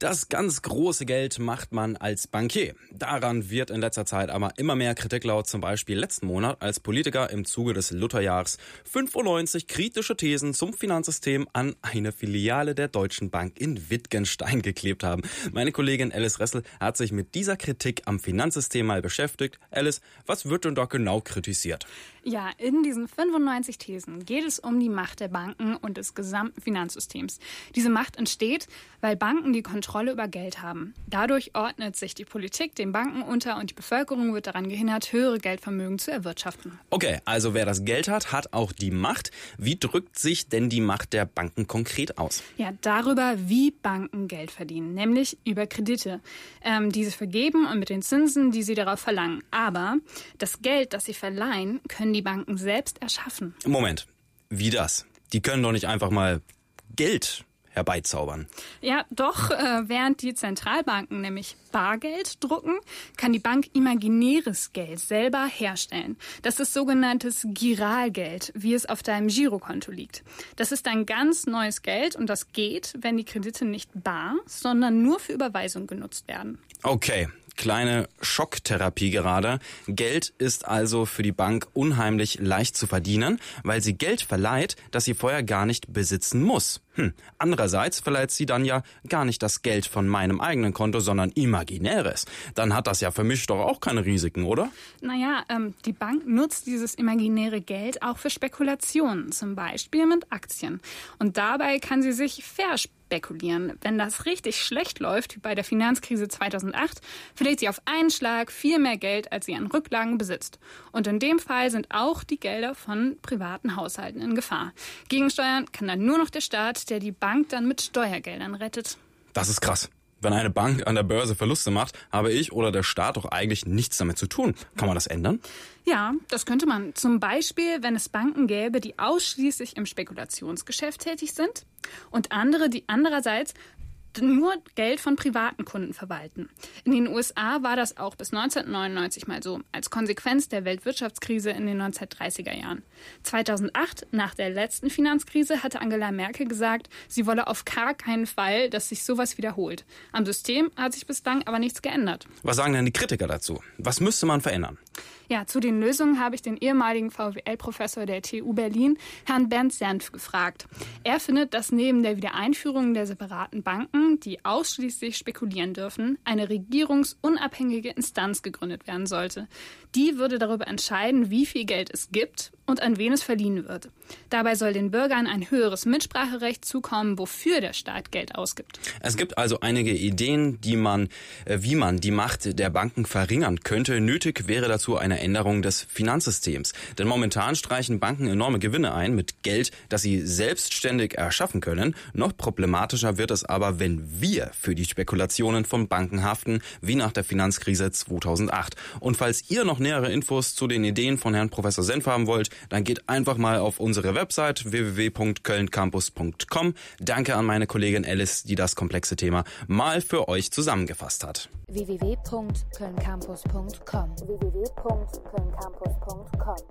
Das ganz große Geld macht man als Bankier. Daran wird in letzter Zeit aber immer mehr Kritik laut, zum Beispiel letzten Monat, als Politiker im Zuge des Lutherjahrs 95 kritische Thesen zum Finanzsystem an eine Filiale der Deutschen Bank in Wittgenstein geklebt haben. Meine Kollegin Alice Ressel hat sich mit dieser Kritik am Finanzsystem mal beschäftigt. Alice, was wird denn da genau kritisiert? Ja, in diesen 95 Thesen geht es um die Macht der Banken und des gesamten Finanzsystems. Diese Macht entsteht, weil Banken die Kontrolle über Geld haben. Dadurch ordnet sich die Politik den Banken unter und die Bevölkerung wird daran gehindert, höhere Geldvermögen zu erwirtschaften. Okay, also wer das Geld hat, hat auch die Macht. Wie drückt sich denn die Macht der Banken konkret aus? Ja, darüber, wie Banken Geld verdienen, nämlich über Kredite, die sie vergeben und mit den Zinsen, die sie darauf verlangen. Aber das Geld, das sie verleihen, können die Banken selbst erschaffen. Moment, wie das? Die können doch nicht einfach mal Geld herbeizaubern. Ja, doch, während die Zentralbanken nämlich Bargeld drucken, kann die Bank imaginäres Geld selber herstellen. Das ist sogenanntes Giralgeld, wie es auf deinem Girokonto liegt. Das ist ein ganz neues Geld und das geht, wenn die Kredite nicht bar, sondern nur für Überweisung genutzt werden. Okay. Kleine Schocktherapie gerade. Geld ist also für die Bank unheimlich leicht zu verdienen, weil sie Geld verleiht, das sie vorher gar nicht besitzen muss. Andererseits verleiht sie dann ja gar nicht das Geld von meinem eigenen Konto, sondern imaginäres. Dann hat das ja für mich doch auch keine Risiken, oder? Naja, die Bank nutzt dieses imaginäre Geld auch für Spekulationen, zum Beispiel mit Aktien. Und dabei kann sie sich verspekulieren. Wenn das richtig schlecht läuft, wie bei der Finanzkrise 2008, verliert sie auf einen Schlag viel mehr Geld, als sie an Rücklagen besitzt. Und in dem Fall sind auch die Gelder von privaten Haushalten in Gefahr. Gegensteuern kann dann nur noch der Staat, der die Bank dann mit Steuergeldern rettet. Das ist krass. Wenn eine Bank an der Börse Verluste macht, habe ich oder der Staat doch eigentlich nichts damit zu tun. Kann man das ändern? Ja, das könnte man. Zum Beispiel, wenn es Banken gäbe, die ausschließlich im Spekulationsgeschäft tätig sind und andere, die andererseits nur Geld von privaten Kunden verwalten. In den USA war das auch bis 1999 mal so, als Konsequenz der Weltwirtschaftskrise in den 1930er Jahren. 2008, nach der letzten Finanzkrise, hatte Angela Merkel gesagt, sie wolle auf gar keinen Fall, dass sich sowas wiederholt. Am System hat sich bislang aber nichts geändert. Was sagen denn die Kritiker dazu? Was müsste man verändern? Ja, zu den Lösungen habe ich den ehemaligen VWL-Professor der TU Berlin, Herrn Bernd Senf, gefragt. Er findet, dass neben der Wiedereinführung der separaten Banken, die ausschließlich spekulieren dürfen, eine regierungsunabhängige Instanz gegründet werden sollte. Die würde darüber entscheiden, wie viel Geld es gibt und an wen es verliehen wird. Dabei soll den Bürgern ein höheres Mitspracherecht zukommen, wofür der Staat Geld ausgibt. Es gibt also einige Ideen, wie man die Macht der Banken verringern könnte. Nötig wäre dazu eine Änderung des Finanzsystems. Denn momentan streichen Banken enorme Gewinne ein mit Geld, das sie selbstständig erschaffen können. Noch problematischer wird es aber, wenn wir für die Spekulationen von Banken haften, wie nach der Finanzkrise 2008. Und falls ihr noch nähere Infos zu den Ideen von Herrn Professor Senf haben wollt, dann geht einfach mal auf unsere Website www.kölncampus.com. Danke an meine Kollegin Alice, die das komplexe Thema mal für euch zusammengefasst hat. www.kölncampus.com